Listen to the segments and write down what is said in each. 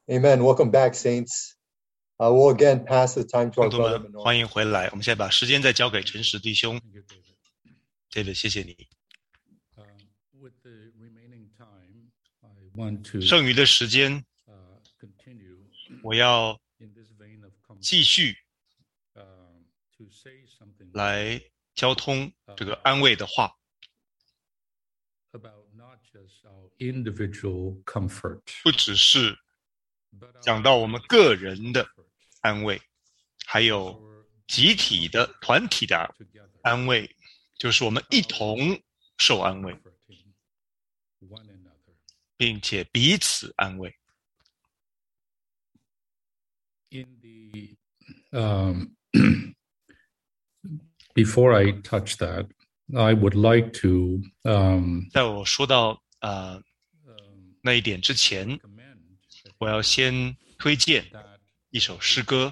Amen. Welcome back, saints. We'll again pass the time to 圣 our 徒 brother 们， Manoj. 欢迎回来。我们现在把时间再交给诚实弟兄。David， 谢谢你。剩余的时间，我要继续来交通这个安慰的话，不只是讲到我们个人的安慰，还有集体的、团体的安慰，就是我们一同受安慰，并且彼此安慰。 Before I touch that, I would like to 在我说到那一点之前，我要先推荐一首诗歌，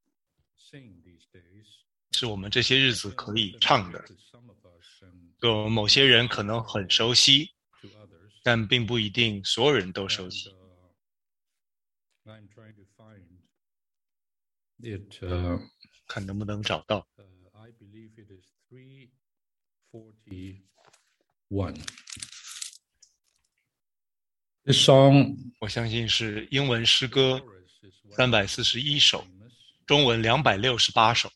是我们这些日子可以唱的。对我们某些人可能很熟悉，但并不一定所有人都熟悉。看能不能找到。 I believe it is 341. This song 我相信是英文诗歌341首，中文268首。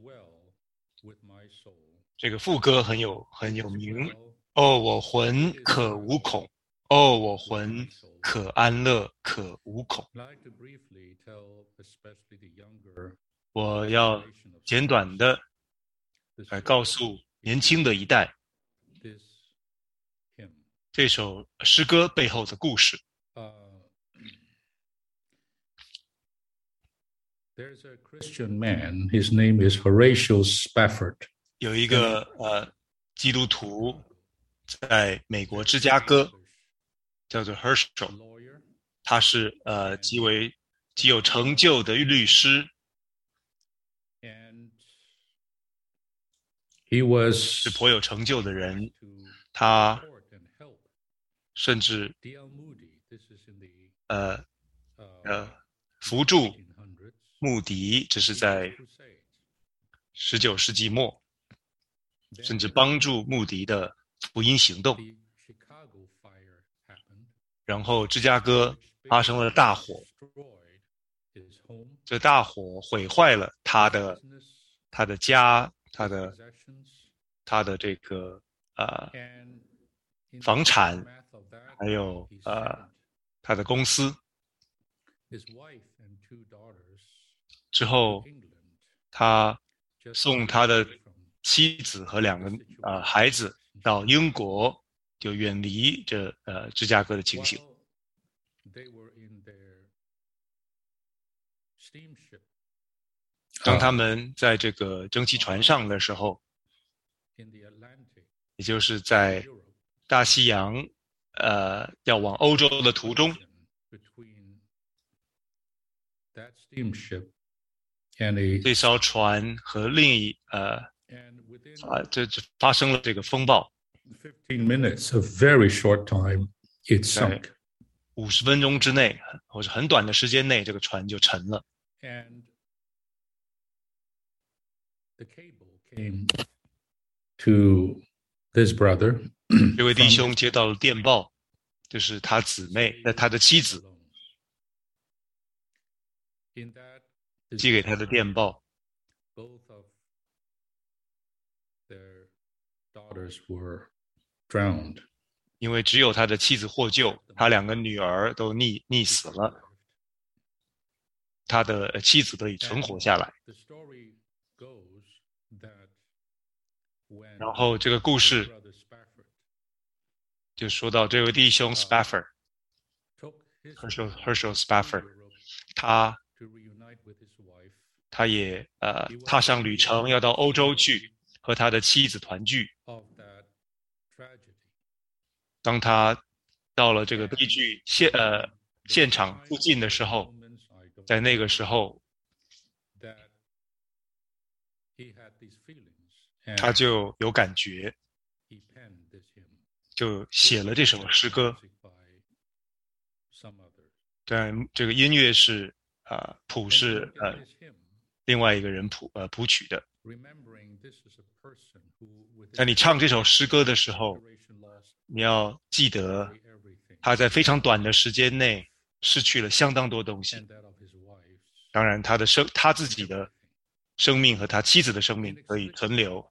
这个副歌很有名。哦，我魂可无恐，哦，我魂可安乐，可无恐。我要简短的来告诉年轻的一代这首诗歌背后的故事。 There's a Christian man, his name is Horatio Spafford. 有一个基督徒在美国芝加哥，叫做 Herschel， 他是极有成就的律师。 He was 是颇有成就的人，他甚至扶助穆迪，这是在19世纪末，甚至帮助穆迪的福音行动。然后芝加哥发生了大火，这大火毁坏了他的家，他的这个房产，还有他的公司。之后他送他的妻子和2个孩子到英国，就远离这芝加哥的情形。当他们在这个蒸汽船上的时候，也就是在大西洋要往欧洲的途中，这艘船和另一这发生了这个风暴。 15 minutes, a very short time, it sunk. 50分钟之内，或者很短的时间内，这个船就沉了。 And the cable came to this brother. 这位弟兄接到了电报，就是他的妻子寄给他的电报。 Both of their daughters were drowned. 因为只有他的妻子获救，他2个女儿都溺死了，他的妻子得以存活下来。然后这个故事就说到这位弟兄 Spafford， Herschel Spafford， 他也踏上旅程，要到欧洲去和他的妻子团聚。当他到了这个悲剧现场附近的时候，在那个时候，他就有感觉，就写了这首诗歌。 但这个音乐是谱是另外一个人谱曲的。在你唱这首诗歌的时候，你要记得他在非常短的时间内失去了相当多东西。当然他自己的生命和他妻子的生命可以存留，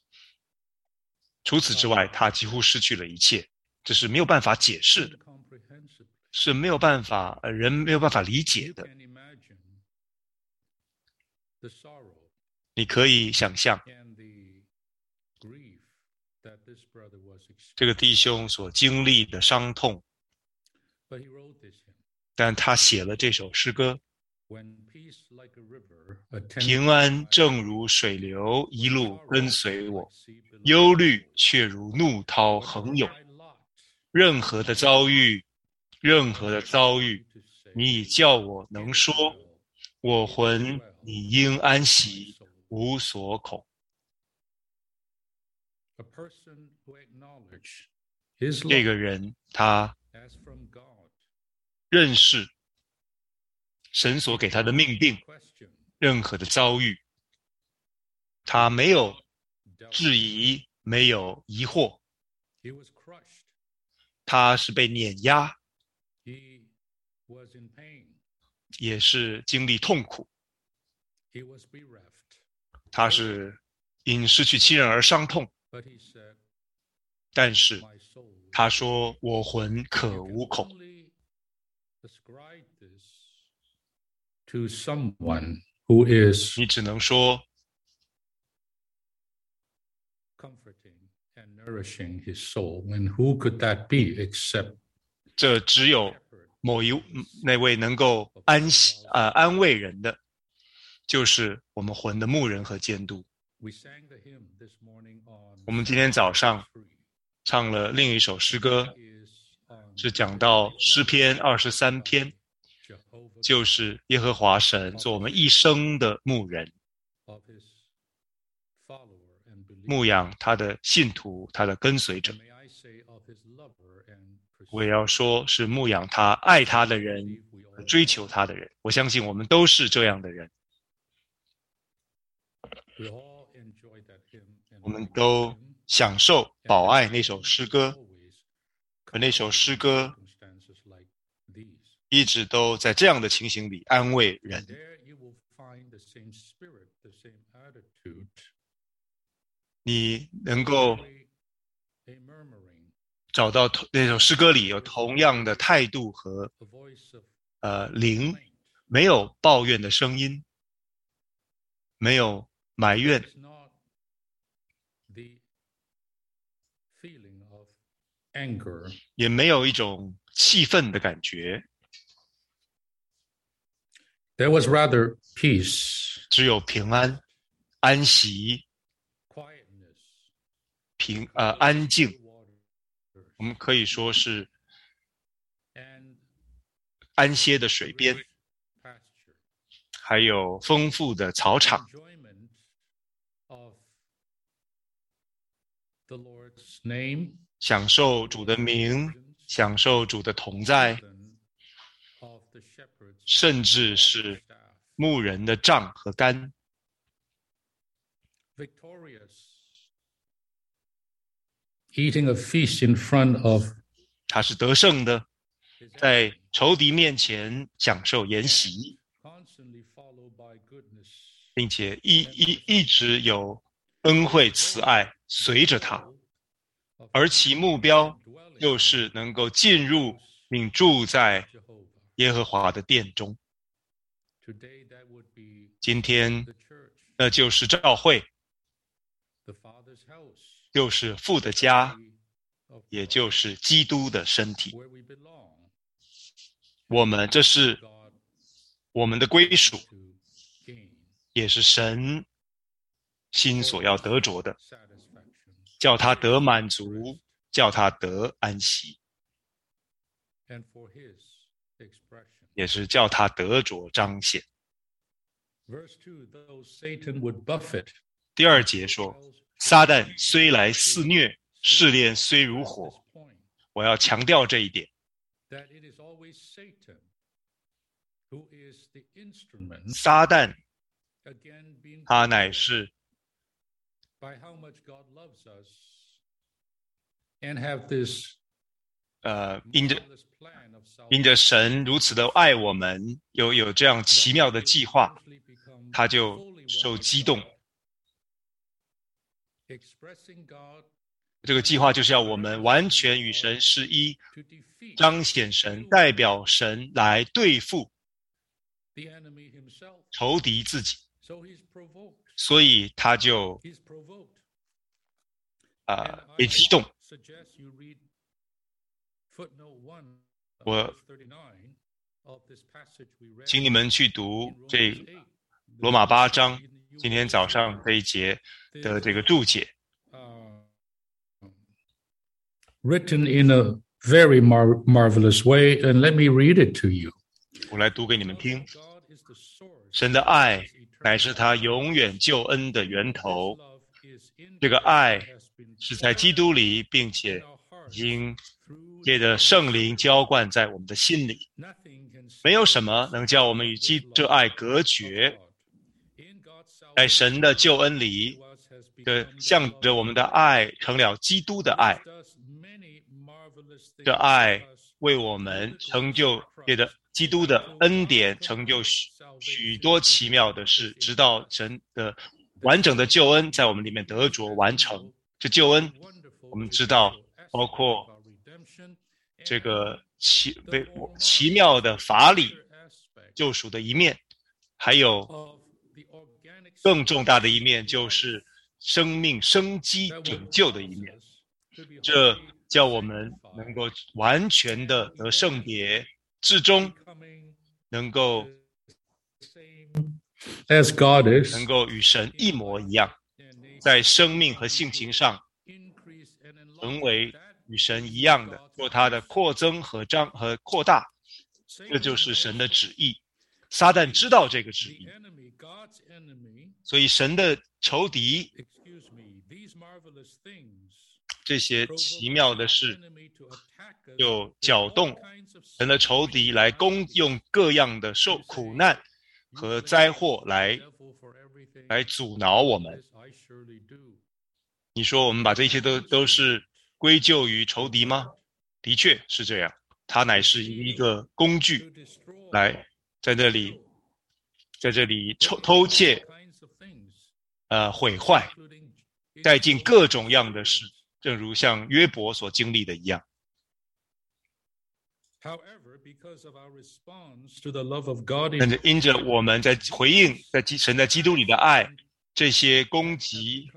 除此之外他几乎失去了一切，这是没有办法解释的，是没有办法人没有办法理解的。你可以想象这个弟兄所经历的伤痛，但他写了这首诗歌，平安正如水流一路跟随我，忧虑却如怒涛横涌。任何的遭遇，你已叫我能说，我魂你应安息，无所恐。这个人他认识神所给他的命定，任何的遭遇，他没有质疑，没有疑惑，他是被碾压，也是经历痛苦，他是因失去亲人而伤痛，但是他说我魂可无恐。 To someone who is 你只能说 comforting and nourishing his soul, and who could that be except 这只有那位能够安慰人的，就是我们魂的牧人和监督。我们今天早上唱了另一首诗歌，是讲到诗篇23篇，就是耶和华神做我们一生的牧人，牧养他的信徒，他的跟随者。我也要说是牧养他爱他的人，追求他的人。我相信我们都是这样的人，我们都享受宝爱那首诗歌，而那首诗歌一直都在这样的情形里安慰人。你能够找到那首诗歌里有同样的态度和灵，没有抱怨的声音，没有埋怨，也没有一种气愤的感觉。 There was rather peace, 只有平安、安息、安静。我们可以说是安歇的水边，还有丰富的草场，享受主的名，享受主的同在，甚至是牧人的杖和竿。 eating a feast in front of 他是得胜的，在仇敌面前享受筵席，并且一直有恩惠慈爱随着他，而其目标就是能够进入并住在耶和华的殿中。今天那就是教会，就是父的家，也就是基督的身体。这是我们的归属，也是神心所要得着的，叫他得满足，叫他得安息，也是叫他得着彰显。第2节说，撒旦虽来肆虐，试炼虽如火。我要强调这一点， who is the instrument, 撒旦 again being 他乃是 by how much God loves us and have this 因着 marvelous plan of 因 salvation 着神如此的爱我们，有这样奇妙的计划， become 他就 fully one 受 with 激动。 God, expressing God 这个计划就是要我们完全与神是一， to defeat 彰显神，代表神来对付 the enemy himself. 仇敌自己， So he's provoked. 所以他就 He's provoked. And 被 I 激动。 suggest you read footnote 1 of 我 verse 39 of this passage we read 请你们去读 in 这 Romans 8. 罗马8章今天早上这一节的这个注解， Written in a very marvelous way, and let me read it to you. 我来读给你们听。 God is the source 神的爱 of his eternal 乃是他永远救恩的源 This 头， love is in 这个 Christ 爱 has been 是在基督里，并 in 且 our hearts 已经 through 借着圣灵浇灌在我们的心里。 Nothing can 没有 separate 什么 us 能叫我们与 from 基 this 这 love 爱隔 of 绝。 God. In God's 在神的救恩里 salvation to us has become 的 the 向 love 着我们的爱成了基督的爱， This does many marvelous things 这爱 for us 为我们成就借着基督的恩典成就许多奇妙的事，直到神的完整的救恩在我们里面得着完成。这救恩我们知道包括这个奇妙的法理救赎的一面，还有更重大的一面，就是生命生机拯救的一面。这叫我们能够完全的得圣别，至终能够 as God is 能够与神一模一样，在生命和性情上成为与神一样的，做他的扩增和扩大，这就是神的旨意。撒旦知道这个旨意，所以神的仇敌这些奇妙的事就搅动神的仇敌来用各样的苦难和灾祸来阻挠我们。你说我们把这些都是归咎于仇敌吗？的确是这样，它乃是一个工具来在这里偷窃毁坏带进各种样的事，正如像约伯所经历的一样。但是因着我们在回应神在基督里的爱，这些攻击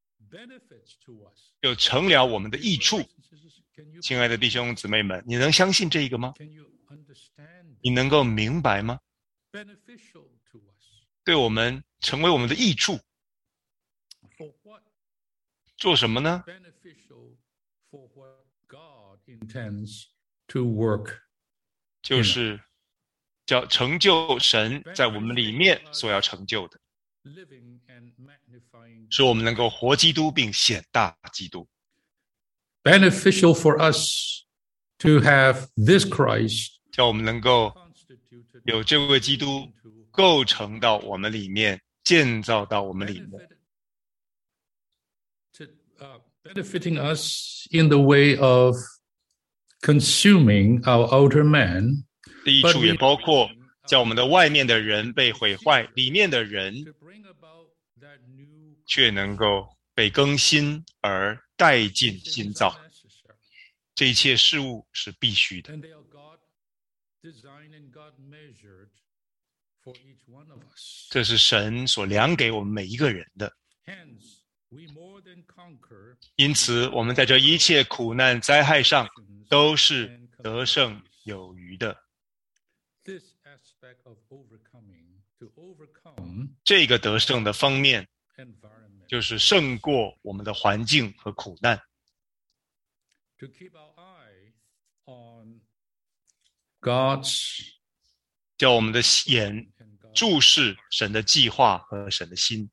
就成了我们的益处。亲爱的弟兄姊妹们，你能相信这个吗？你能够明白吗？对我们成为我们的益处，做什么呢？就是叫成就神在我们里面所要成就的，使我们能够活基督并显大基督。 Beneficial for us to have this Christ 叫我们能够有这位基督构成到我们里面，建造到我们里面。 Benefiting us in the way of consuming our outer man. 第一处也包括叫我们的外面的人被毁坏，里面的人却能够被更新而带进新造。这一切事物是必须的。这是神所量给我们每一个人的。因此，我们在这一切苦难灾害上都是得胜有余的。这个得胜的方面，就是胜过我们的环境和苦难。叫我们的眼注视神的计划和神的心。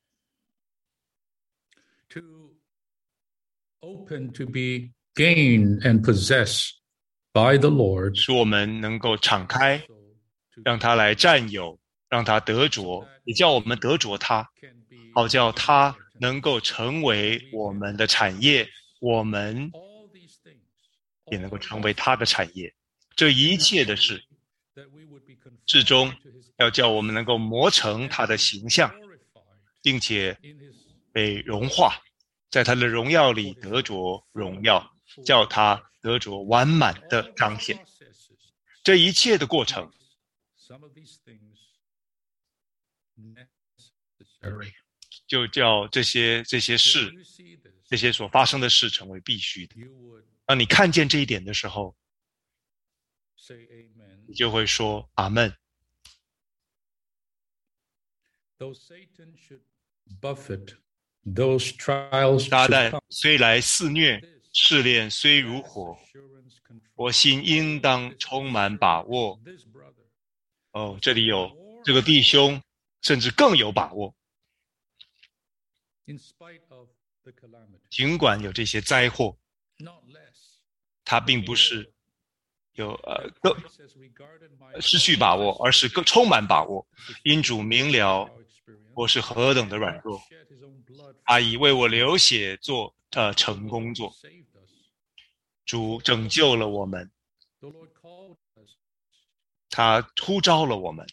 Open to be gained and possessed by the Lord. 使我们能够敞开， 让他来占有，让他得着，也叫我们得着他，好叫他能够成为我们的产业，我们也能够成为他的产业。这一切的事，至终要叫我们能够磨成他的形象，并且被融化，在他的荣耀里得着荣耀，叫他得着完满的彰显。这一切的过程就叫这些事，这些所发生的事成为必须的。当你看见这一点的时候，你就会说阿们。撒旦虽来肆虐，试炼虽如火，我心应当充满把握。这里有这个弟兄，甚至更有把握。尽管有这些灾祸，他并不是有失去把握，而是更充满把握。因主明了我是何等的软弱，他已为我流血做成工作。主拯救了我们，他呼召了我们，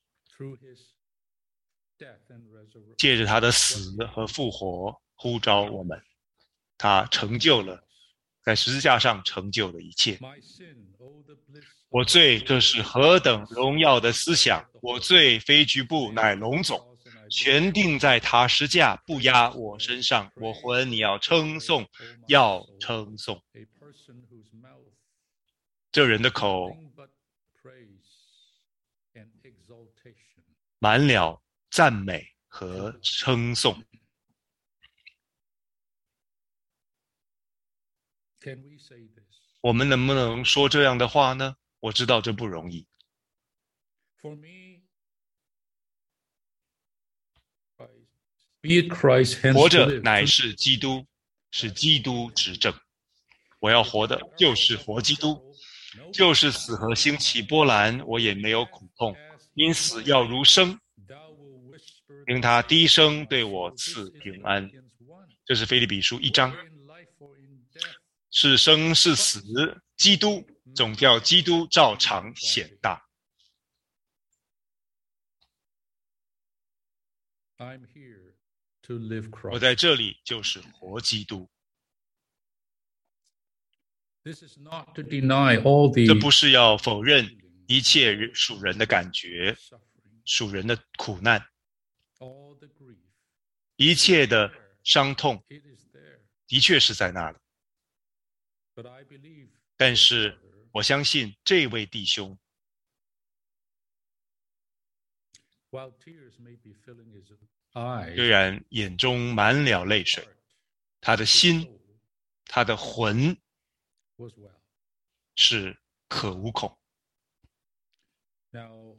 借着他的死和复活呼召我们，他成就了，在十字架上成就了一切。我罪，这是何等荣耀的思想！我罪非局部，乃龙总，全定在他十架，不压我身上。我魂，你要称颂，要称颂。这人的口满了赞美和称颂。我们能不能说这样的话呢？我知道这不容易。活着乃是基督，是基督执政。我要活的就是活基督，就是死和兴起波澜，我也没有苦痛，因死要如生，因他低声对我赐平安。这是腓立比书1章。是生是死，基督总叫基督照常显大。我在这里就是活基督。这不是要否认一切属人的感觉，属人的苦难，一切的伤痛的确是在那里。但是我相信这位弟兄，虽然眼中满了泪水，他的心，他的魂是可无恐。 Now,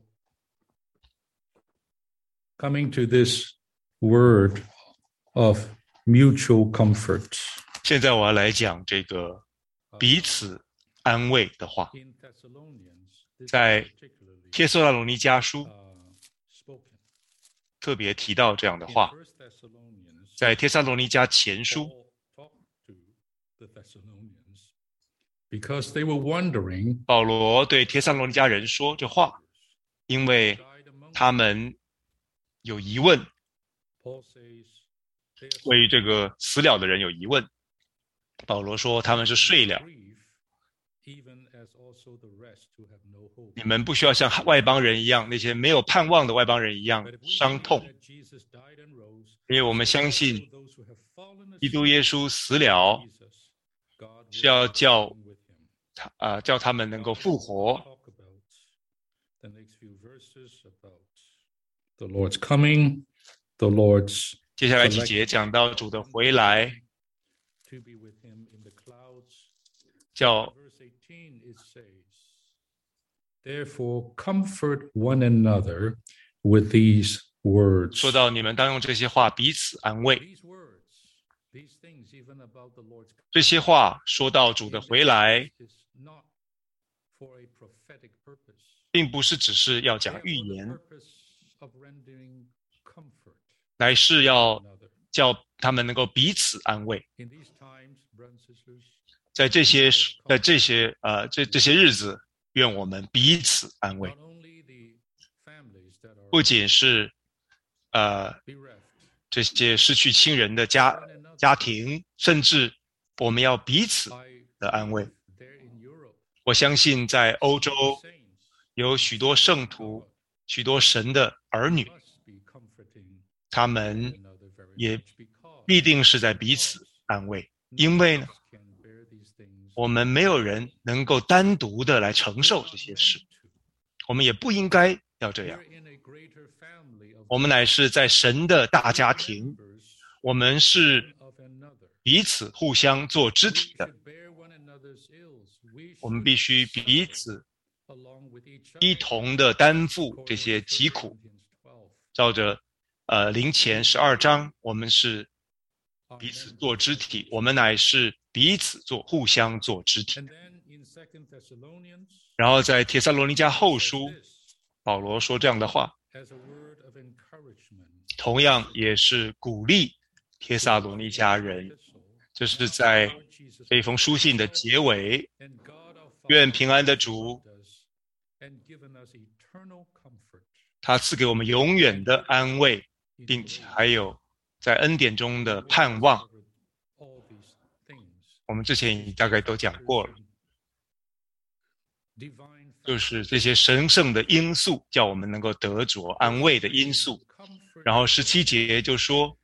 coming to this word of mutual comfort. 现在我要来讲这个彼此安慰的话，在帖撒罗尼迦书特别提到这样的话，在帖撒罗尼迦前书，保罗对帖撒罗尼迦人说这话，因为他们有疑问，对于这个死了的人有疑问。保罗说他们是睡了，你们不需要像外邦人一样，那些没有盼望的外邦人一样伤痛，因为我们相信基督耶稣死了，是要叫他们能够复活。接下来几节讲到主的回来，叫 Therefore, comfort one another with these words. 说到你们当用这些话彼此安慰。这些话说到主的回来， 并不是只是要讲预言，乃是要叫他们能够彼此安慰。在这些日子，愿我们彼此安慰。不仅是这些失去亲人的家庭，甚至我们要彼此的安慰。我相信在欧洲有许多圣徒，许多神的儿女，他们也必定是在彼此安慰，因为呢，我们没有人能够单独的来承受这些事，我们也不应该要这样。我们乃是在神的大家庭，我们是彼此互相做肢体的，我们必须彼此一同的担负这些疾苦。照着林前12章，我们是彼此做肢体，我们乃是彼此互相做肢体。然后在帖撒罗尼迦后书，保罗说这样的话，同样也是鼓励帖撒罗尼迦人，这是在这封书信的结尾，愿平安的主他赐给我们永远的安慰，并且还有在恩典中的盼望。我们之前大概都讲过了，就是这些神圣的因素叫我们能够得着安慰的因素。然后17节就说，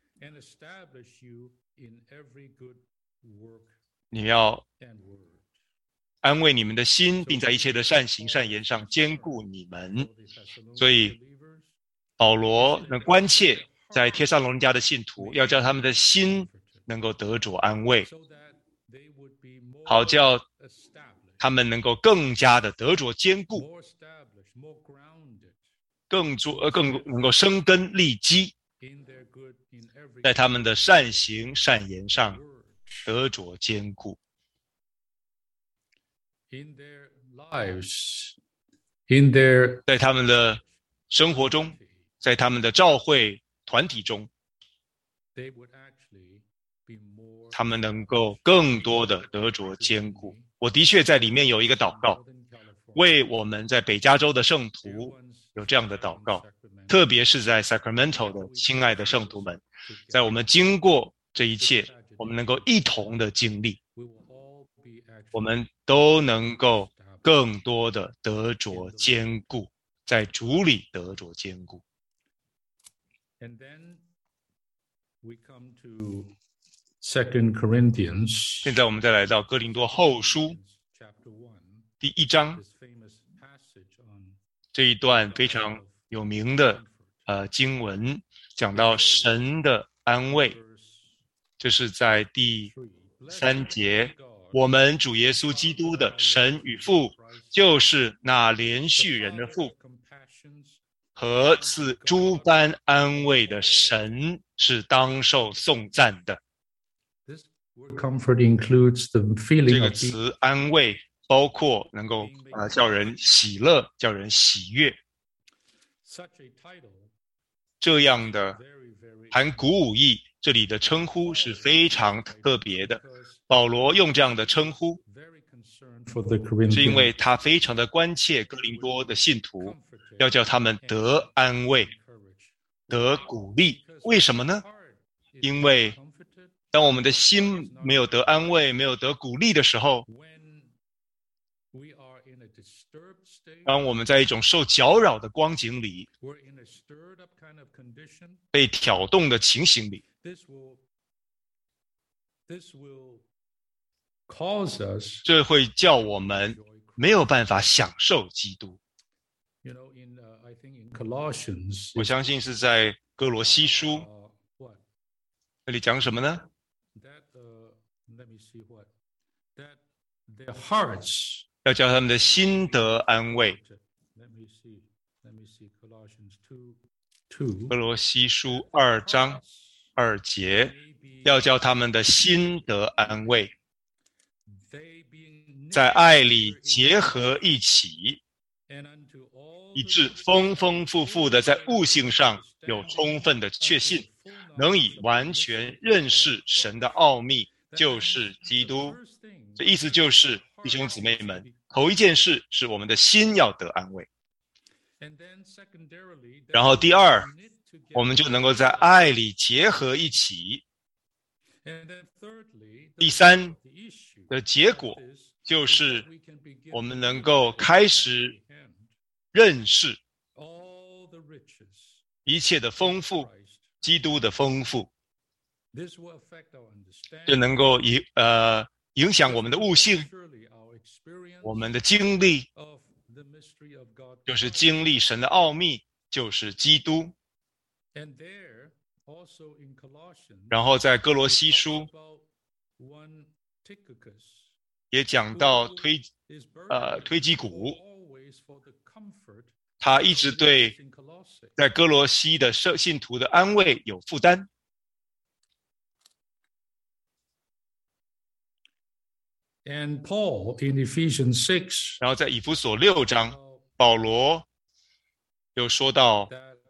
你要安慰你们的心，并在一切的善行善言上坚固你们。所以保罗能关切在帖撒罗尼迦的信徒，要叫他们的心能够得着安慰，好叫他们能够更加的得着坚固，更能够生根立基，在他们的善行善言上得着坚固。在他们的生活中，在他们的教会团体中，他们能够更多的得着坚固。我的确在里面有一个祷告，为我们在北加州的圣徒有这样的祷告，特别是在 Sacramento 的亲爱的圣徒们，在我们经过这一切，我们能够一同的经历，我们都能够更多的得着坚固，在主里得着坚固。现在我们再来到哥林多后书第1章，这一段非常有名的经文，讲到神的安慰，这是在第3节，我们主耶稣基督的神与父，就是那连续人的父，和赐诸般安慰的神，是当受颂赞的。这个词安慰包括能够叫人喜乐，叫人喜悦，这样的含鼓舞意，这里的称呼是非常特别的。保罗用这样的称呼，是因为他非常的关切哥林多的信徒，要叫他们得安慰，得鼓励。为什么呢？因为当我们的心没有得安慰，没有得鼓励的时候，当我们在一种受搅扰的光景里，被挑动的情形里，这会叫我们没有办法享受基督。我相信是在哥罗西书，那里讲什么呢？要叫他们的心得安慰。哥罗西书2章2节，要叫他们的心得安慰。 在爱里结合一起，以致丰丰富富的在悟性上有充分的确信，能以完全认识神的奥秘，就是基督。这意思就是弟兄姊妹们，头一件事是我们的心要得安慰，然后第二，我们就能够在爱里结合一起，第三的结果就是我们能够开始认识一切的丰富，基督的丰富，就能够影响我们的悟性，我们的经历，就是经历神的奥秘，就是基督。然后在哥罗西书也讲到推基古，他一直对在哥罗西的信徒的安慰有负担。 And Paul in Ephesians 6, 然后在以弗所6章，保罗又说到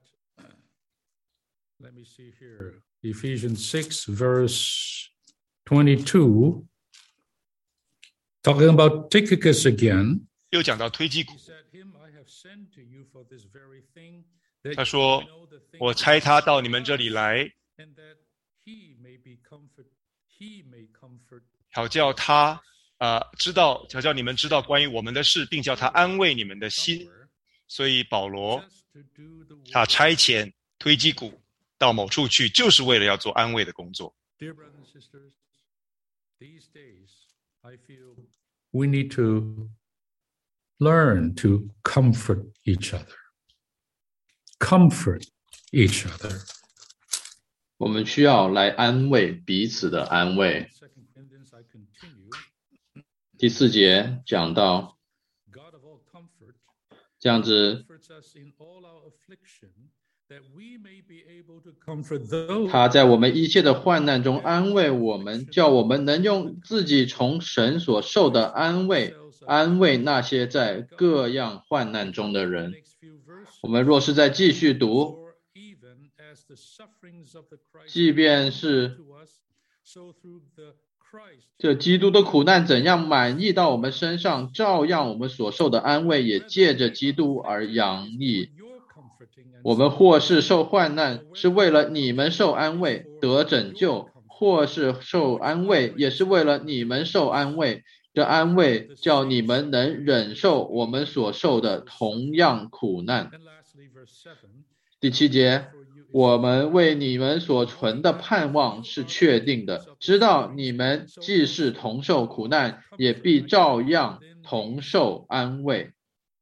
let me see here, Ephesians 6 verse 22, talking about Tychicus again. 又讲到推基古， He said, Him I have sent to you for this very thing, 他 that 说 you may know the things 我差他到你们这里来， and that he may comfort 好叫他好叫你们知道关于我们的事，并叫他安慰你们的心。所以保罗 just to do the 他 work. 差遣推基古到某处去，就是为了要做安慰的工作。 Dear brothers and sisters, these days I feel we need to learn to comfort each other. Comfort each other. 我们需要来安慰彼此的安慰。 2 Corinthians, I continue. 第4节讲到 God of all comfort 这样子， comforts us in all our affliction, that we may be able to comfort those 他在我们一切的患难中安慰我们，叫我们能用自己从神所受的安慰，安慰那些在各样患难中的人。 next few verses. 我们若是再继续读， For even as the sufferings of the Christ 即便是 to us, so through the Christ 这基督的苦难怎样满溢到我们身上，照样我们所受的安慰也借着基督而洋溢。 your comforting and 我们或是受患难，是为了你们受安慰，得拯救；或是受安慰，也是为了你们受安慰。这安慰叫你们能忍受我们所受的同样苦难。 And lastly, verse 7. 第7节，我们为你们所存的盼望是确定的，知道你们既是同受苦难，也必照样同受安慰。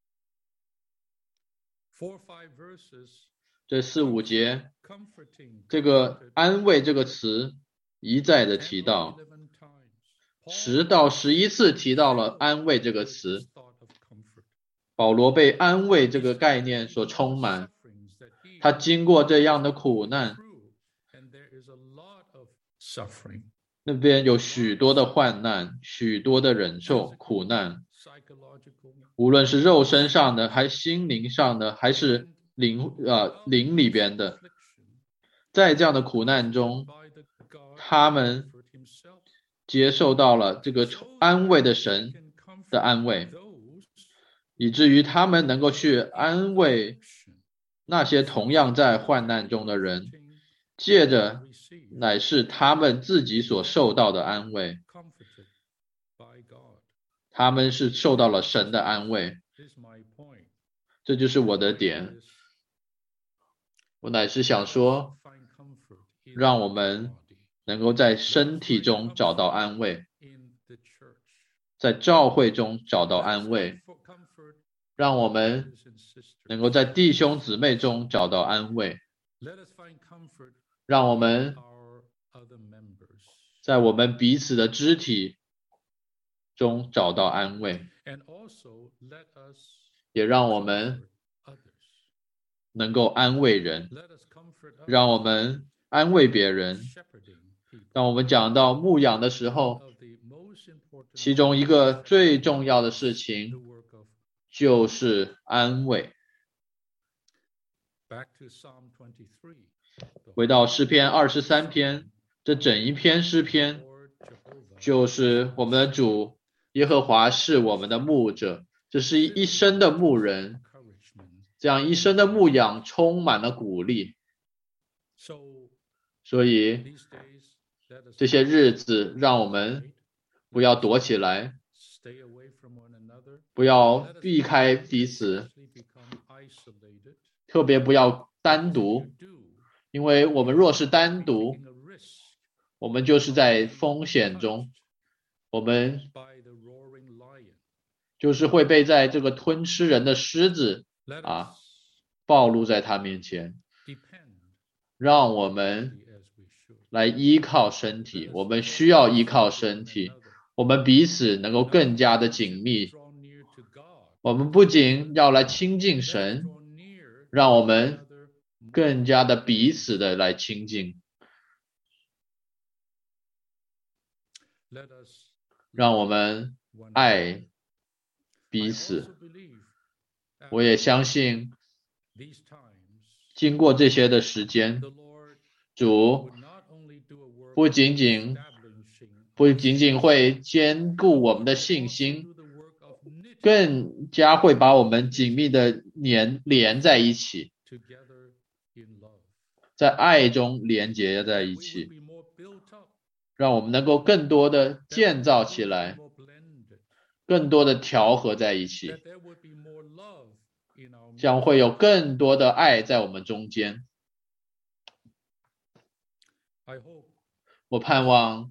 4, 5 verses 这4、5节， comforting 这个安慰这个词一再的提到， 11 times. 10到11次提到了安慰这个词。 Thought of comfort. 保罗被安慰这个概念所充满， Sufferings that he 他经过这样的苦难， through, and there is a lot of suffering, 那边有许多的患难，许多的忍受苦难， psychological, 无论是肉身上的，还心灵上的，还是灵里边的。 affliction 在这样的苦难中， by the God 他们 comfort himself. 接受到了这个安慰的神 Can comfort 的安慰， those 以至于他们能够去安慰那些同样在患难中的人，借着 receive 乃是他们自己所受到的安慰， comforted by God. 他们是受到了神的安慰。 This is my point. 这就是我的点。 Is 我乃是想说， find comfort in 让我们 body, 能够在身体中找到安慰， in the church. 在教会中找到安慰， For comfort, 让我们 brothers and sisters. 能够在弟兄姊妹中找到安慰， Let us find comfort 让我们 in our other members. 在我们彼此的肢体中找到安慰， And also let us 也让我们 comfort others. 能够安慰人， Let us comfort others. 让我们安慰别人， Shepherding 当我们讲到牧养的时候，其中一个最重要的事情就是安慰。回到诗篇23篇，这整一篇诗篇就是我们的主耶和华是我们的牧者，这是一生的牧人，这样一生的牧养充满了鼓励。所以这些日子让我们不要躲起来，不要避开彼此，特别不要单独，因为我们若是单独，我们就是在风险中，我们就是会被在这个吞吃人的狮子暴露在他面前。让我们来依靠身体，我们需要依靠身体，我们彼此能够更加的紧密。我们不仅要来亲近神，让我们更加的彼此的来亲近，让我们爱彼此。我也相信经过这些的时间，主不仅仅会坚固我们的信心，更加会把我们紧密的连在一起，在爱中连结在一起，让我们能够更多的建造起来，更多的调和在一起，将会有更多的爱在我们中间。我盼望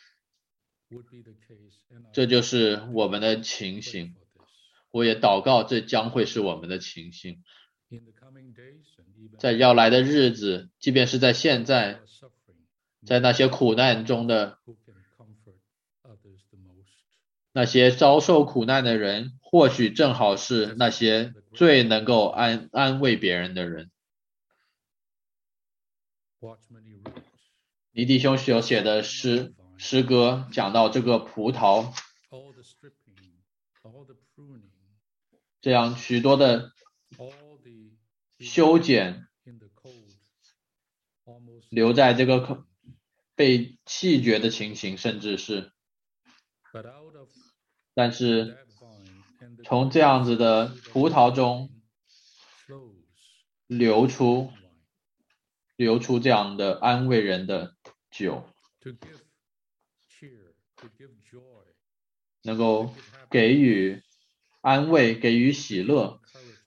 这就是我们的情形，我也祷告这将会是我们的情形。在要来的日子，即便是在现在，在那些苦难中的那些遭受苦难的人，或许正好是那些最能够安慰别人的人。尼弟兄所写的诗歌讲到这个葡萄，这样许多的修剪留在这个被弃绝的情形，甚至是，但是从这样子的葡萄中流出这样的安慰人的酒，能够给予安慰，给予喜乐，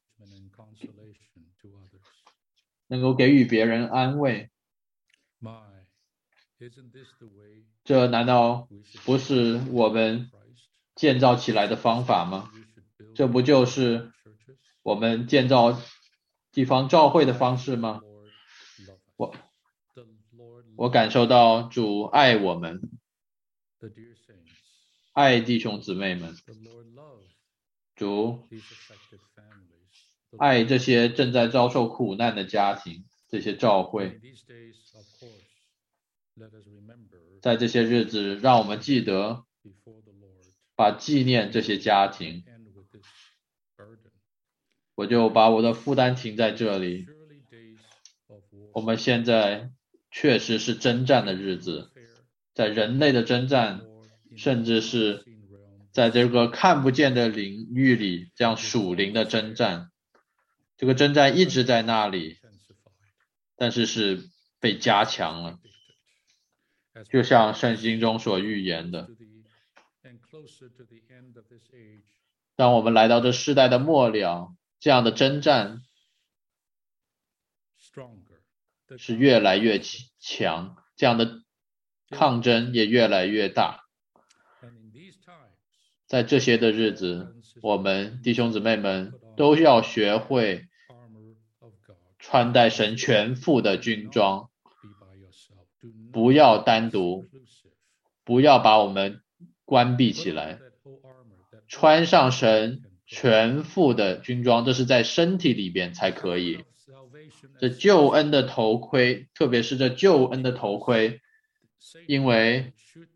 能够给予别人安慰。这难道不是我们建造起来的方法吗？这不就是我们建造地方教会的方式吗？我感受到主爱我们，爱弟兄姊妹们，主爱这些正在遭受苦难的家庭，这些教会。在这些日子，让我们记得把纪念这些家庭。我就把我的负担停在这里。我们现在确实是征战的日子，在人类的征战，甚至是在这个看不见的领域里，这样属灵的征战。这个征战一直在那里，但是是被加强了，就像圣经中所预言的。当我们来到这世代的末了，这样的征战是越来越强，这样的抗争也越来越大。在这些的日子，我们弟兄姊妹们都要学会穿戴神全副的军装，不要单独，不要把我们关闭起来，穿上神全副的军装，这是在身体里边才可以。这救恩的头盔，特别是这救恩的头盔， 因为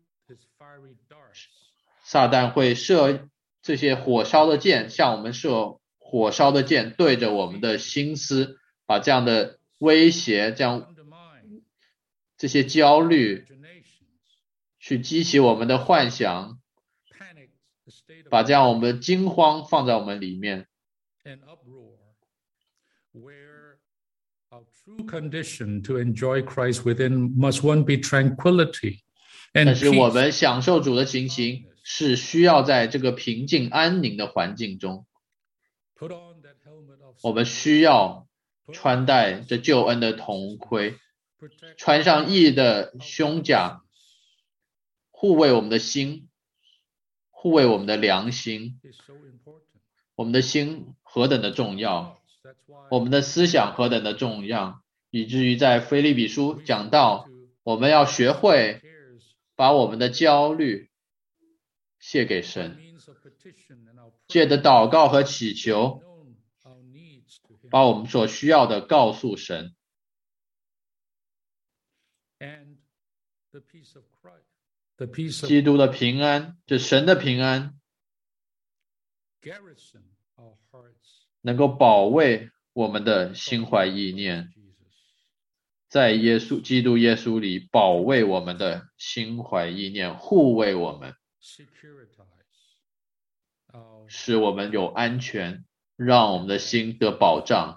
撒旦会射这些火烧的箭，向我们射火烧的箭，对着我们的心思，把这样的威胁、这些焦虑，去激起我们的幻想，把这样我们的惊慌放在我们里面。 Our true condition to enjoy Christ within must one be tranquility 但 and 是我 peace. 们享受主的情形，是需要在这个平静安宁的环境中， Put on that helmet of 我们需要穿戴这救恩的头盔，穿上义的胸甲，护卫我们的心，护卫我们的良心。 is so important. 我们的心何等的重要， That's why 我们的思想何等的重要，以至于在腓立比书讲到，我们要学会 cares 把我们的焦虑卸给神， means of petition and our 借着祷告和祈求， known our needs to him 把我们所需要的告诉神。 and the peace of Christ. The peace of 基督的平安，这神的平安， garrison our hearts 能够保卫我们的心怀意念， Jesus. 在基督耶稣里保卫我们的心怀意念，护卫我们， Securitize our 使我们有安全，让我们的心得保障。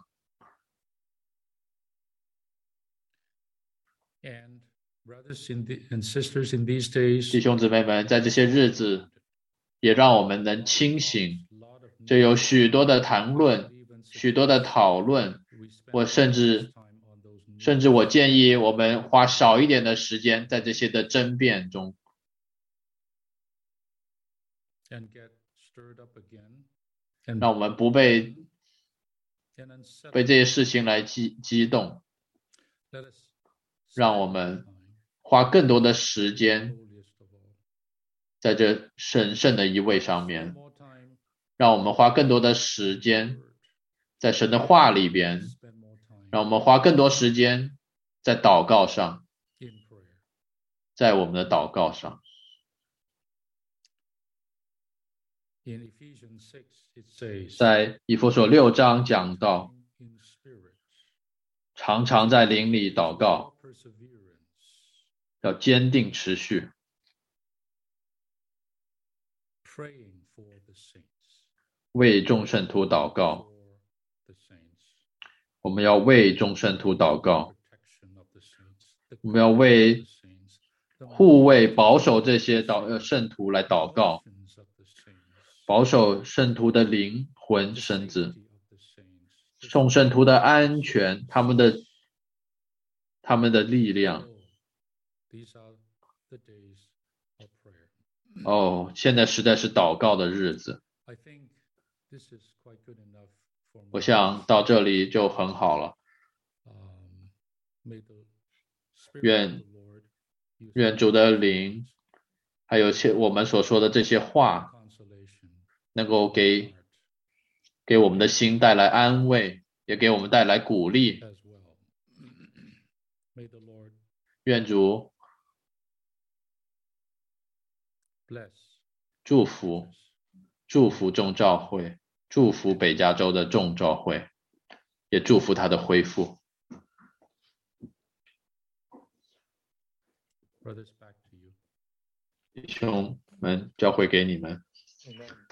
and brothers and sisters in these days 弟兄姊妹们，在这些日子，也让我们能清醒。这有许多的谈论，许多的讨论，我甚至我建议我们花少一点的时间在这些的争辩中， and get stirred up again and 让我们不被 unsettled. 这些事情来激动， Let us 让我们花更多的时间 holiest of all. 在这神圣的一位上面， More time 让我们花更多的时间在神的话里边， spend more time 让我们花更多时间在祷告上， in prayer. 在我们的祷告上。 In Ephesians 6 it says 在以弗所6章讲到， in spirit 常常在灵里祷告， perseverance 要坚定持续， praying for the saints 为众圣徒祷告。 for the saints 我们要为众圣徒祷告， protection of the saints the 我们要为 the saints the 护卫、保守这些圣徒来祷告， emotions of the saints 保守圣徒的灵魂、 the 身子， safety of the saints 众圣徒的安全，他们的力量。 Oh, these are the days of prayer. 哦，现在实在是祷告的日子。 I think this is quite good enough for 我 me. 想到这里就很好了。 May the Spirit 愿 of the Lord use 愿主的灵，还有我们所说的这些话， consolation 能够 heart 给我们的心带来安慰，也给我们带来鼓励。 as well. May the Lord 愿主 bless 祝福众教会，祝福北加州的众教会，也祝福他的恢复。 brothers back to you. 弟兄们，教会给你们。 Amen.